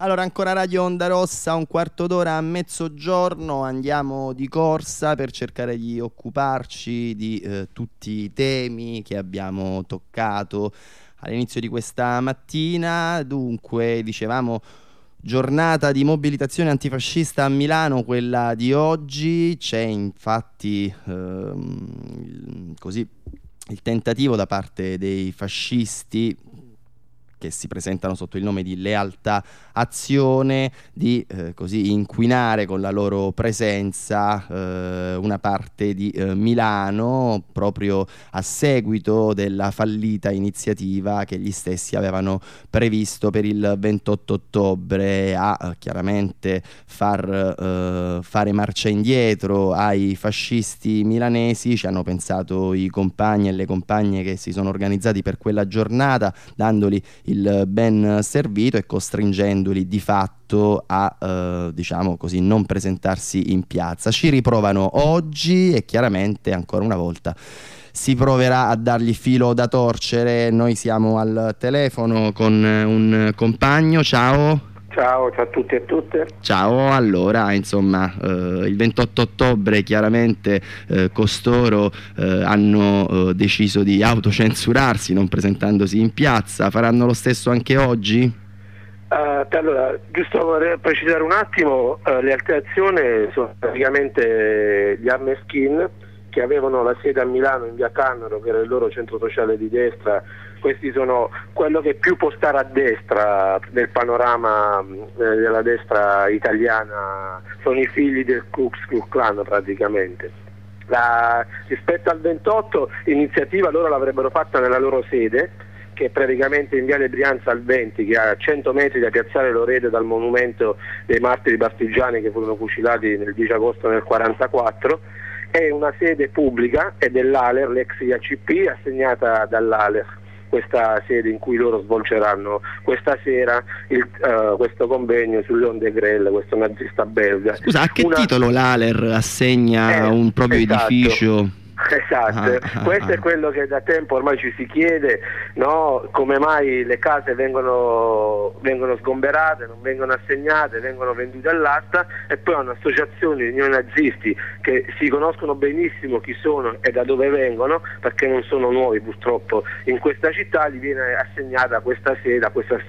Allora, ancora Radio Onda Rossa, un quarto d'ora a mezzogiorno, andiamo di corsa per cercare di occuparci di tutti i temi che abbiamo toccato all'inizio di questa mattina. Dunque, dicevamo, giornata di mobilitazione antifascista a Milano, quella di oggi. C'è infatti così il tentativo da parte dei fascisti, che si presentano sotto il nome di Lealtà Azione, di così inquinare con la loro presenza una parte di Milano, proprio a seguito della fallita iniziativa che gli stessi avevano previsto per il 28 ottobre a chiaramente fare marcia indietro ai fascisti milanesi. Ci hanno pensato i compagni e le compagne che si sono organizzati per quella giornata, dandoli il ben servito e costringendoli di fatto a diciamo così non presentarsi in piazza. Ci riprovano oggi e chiaramente ancora una volta si proverà a dargli filo da torcere. Noi siamo al telefono con un compagno. Ciao a tutti e tutte. Ciao, allora, insomma, il 28 ottobre chiaramente costoro hanno deciso di autocensurarsi non presentandosi in piazza. Faranno lo stesso anche oggi? Allora, giusto vorrei precisare un attimo, le alterazioni sono praticamente gli Armeskin, che avevano la sede a Milano in via Cannaro, che era il loro centro sociale di destra. Questi sono quello che più può stare a destra nel panorama della destra italiana, sono i figli del Ku Klux Klan praticamente. Rispetto al 28 l'iniziativa loro l'avrebbero fatta nella loro sede, che è praticamente in viale Brianza al 20, che è a 100 metri da piazzale Loreto, dal monumento dei martiri partigiani che furono fucilati nel 10 agosto del 1944. È una sede pubblica, è dell'ALER, l'ex IACP, assegnata dall'ALER, questa sede in cui loro svolgeranno questa sera questo convegno sull'Onde Grelle, questo nazista belga. Scusa, a che titolo l'ALER assegna un proprio edificio? Esatto, questo è quello che da tempo ormai ci si chiede, no? Come mai le case vengono sgomberate, non vengono assegnate, vengono vendute all'asta, e poi hanno associazioni di neonazisti che si conoscono benissimo chi sono e da dove vengono, perché non sono nuovi purtroppo in questa città. Gli viene assegnata questa sede a questa